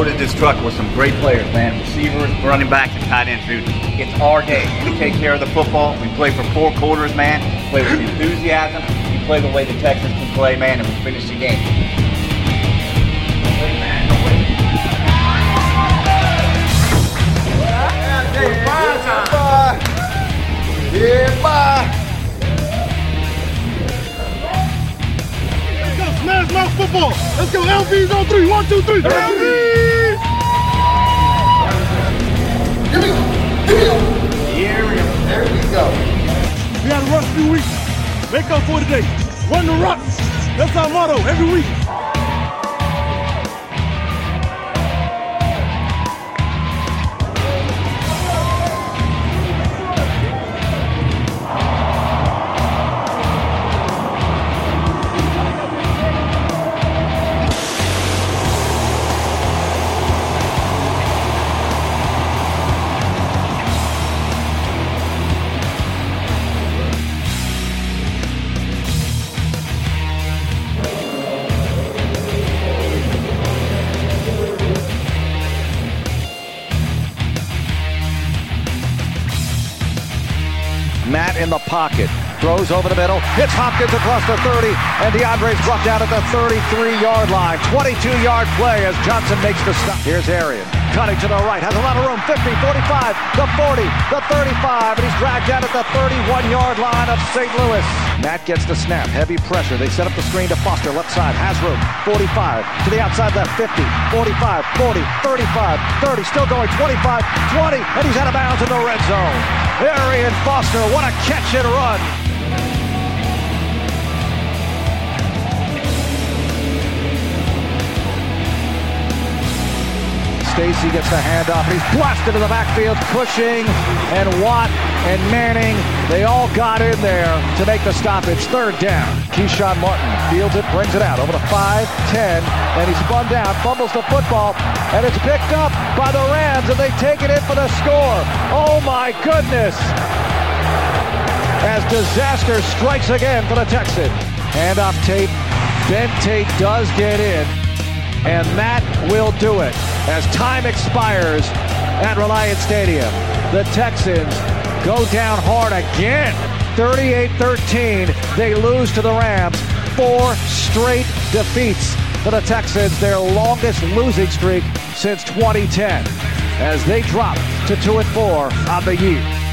loaded this truck with some great players, man. Receivers, running backs, and tight ends, dude. It's our day. We take care of the football. We play for 4 quarters, man. We play with enthusiasm. We play the way the Texans can play, man, and we finish the game. Yeah, bye. Let's go, smash mouth football. Let's go, LV's on 3. 1, 2, 3. LV! Here we go. There we go. We had a rough few weeks. Make up for today. Run the rock. That's our motto every week. Matt in the pocket, throws over the middle, hits Hopkins across the 30, and DeAndre's brought down at the 33-yard line. 22-yard play as Johnson makes the stop. Here's Arian, cutting to the right, has a lot of room, 50, 45, the 40, the 35, and he's dragged down at the 31-yard line of St. Louis. Matt gets the snap, heavy pressure. They set up the screen to Foster, left side, has room, 45, to the outside left, 50, 45, 40, 35, 30, still going, 25, 20, and he's out of bounds in the red zone. Arian Foster, what a catch and run. Stacy gets the handoff, and he's blasted to the backfield. Cushing and Watt and Manning, they all got in there to make the stoppage. 3rd down. Keyshawn Martin fields it, brings it out over the 5, 10, and he's spun down, fumbles the football, and it's picked up by the Rams, and they take it in for the score. Oh my goodness! As disaster strikes again for the Texans. Handoff tape. Ben Tate does get in, and that will do it. As time expires at Reliant Stadium, the Texans go down hard again. 38-13, they lose to the Rams. 4 straight defeats for the Texans, their longest losing streak since 2010, as they drop to 2-4 on the year.